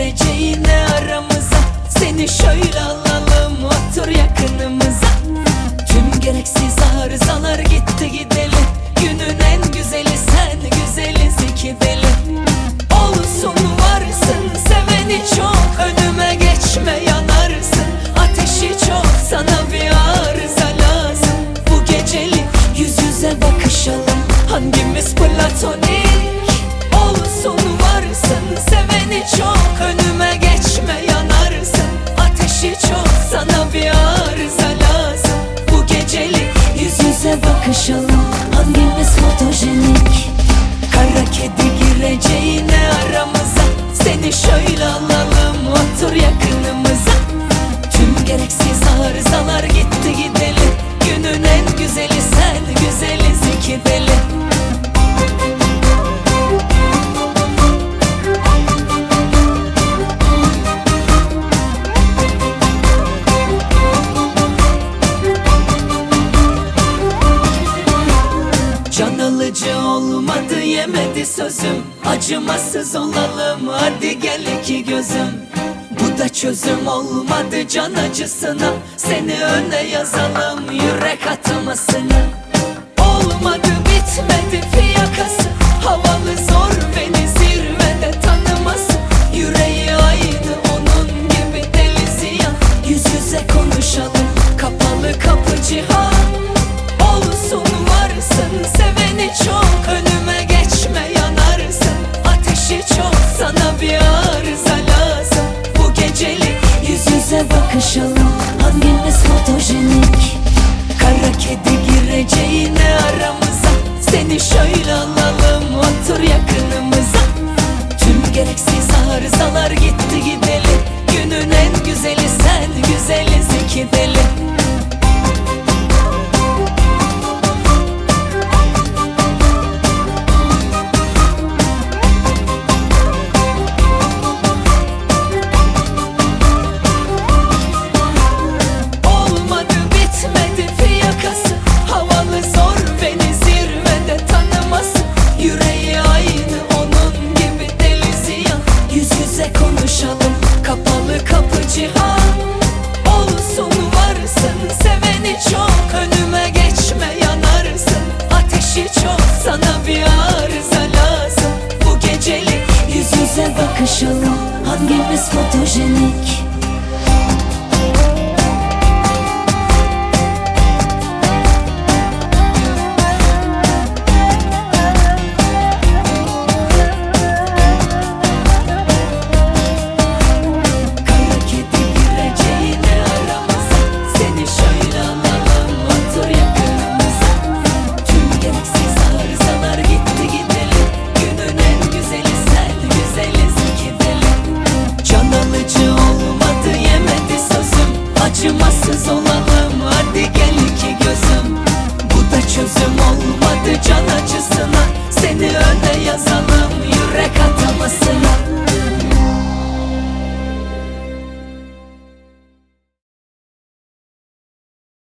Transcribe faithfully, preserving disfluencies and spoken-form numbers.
gireceğine aramıza, seni şöyle alalım, otur yakınımıza. Tüm gereksiz arızalar gitti gidelim, günün en güzeli sen, güzeliz iki deli. Olsun varsın, seveni çok, önüme geçme yanarsın. Ateşi çok, sana bir arıza lazım. Bu gecelik yüz yüze bakışalım, hangimiz platonik? Olsun varsın, seveni çok, önüme geçme yanarsın. Ateşi çok, sana bir arıza lazım. Bu gecelik yüz yüze bakışalım, hangimiz fotojenik? Kara kedi gireceğine aramıza, seni şöyle alalım, otur yakınımıza. Tüm gereksiz arızalar gitti gidelim, günün en güzeli sen, güzeliz iki deli. Can alıcı olmadı, yemedi sözüm. Acımasız olalım, hadi gel iki gözüm. Bu da çözüm olmadı can acısına, seni öne yazalım yürek atmasına. Olmadı, bitmedi fiyakası, havalı zor beni zirvede tanıması. Yüreği aynı onun gibi deli ziyan, yüz yüze konuşalım, kapalı kapı cihan. Olsun varsın, seveni çok, önüme geçme yanarsın. Ateşi çok, sana bir arıza lazım. Bu gecelik yüz yüze bakışalım, hangimiz fotojenik? Kara kedi gireceğine aramıza, seni şöyle alalım, otur yakınımıza. Tüm gereksiz arızalar gitti gidelim, günün en güzeli sen, güzeliz iki deli. Konuşalım, kapalı kapı cihan. Olsun varsın, seveni çok, önüme geçme yanarsın. Ateşi çok, sana bir arıza lazım. Bu gecelik yüz yüze bakışalım, hangimiz fotojenik? Acımasız olalım, hadi gel iki gözüm. Bu da çözüm olmadı can acısı.